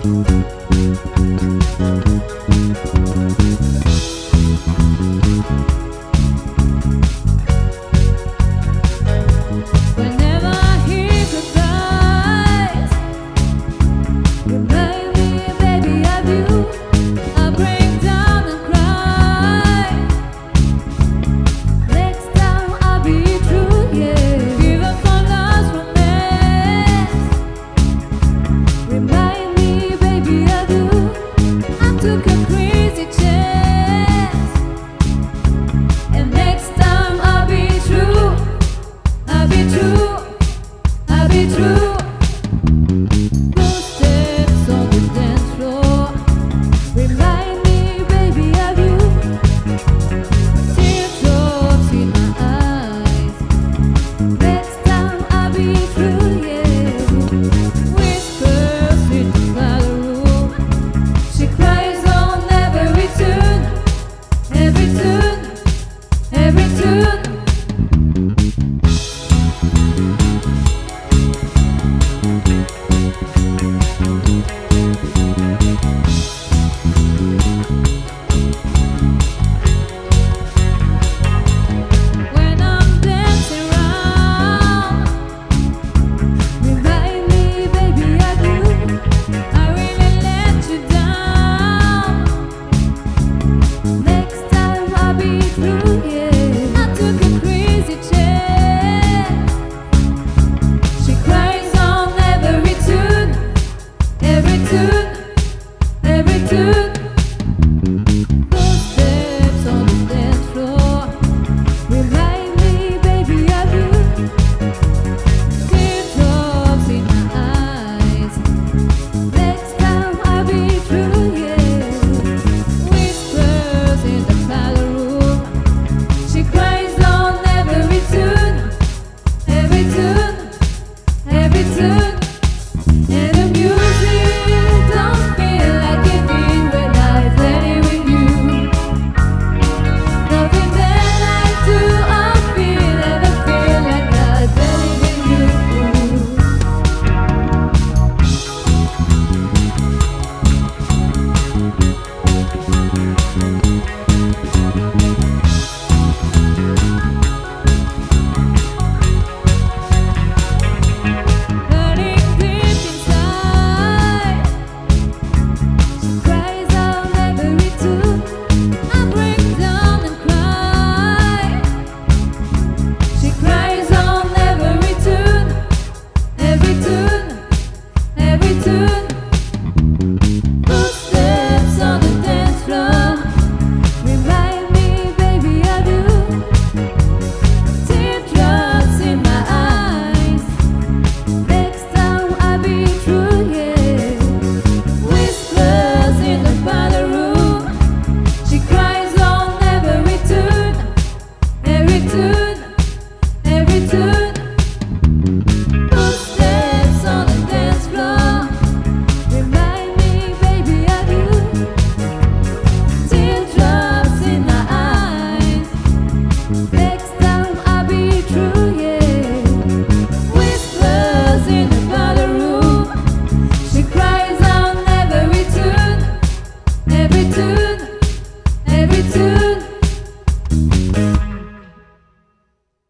Whenever I hear goodbyes, remind me, baby, of you. I break down and cry. Next time I'll be true, yeah. Give up on lost romance. Remind me, baby, of you. I took a crazy chance, and next time I'll be true. I'll be true. I'll be true.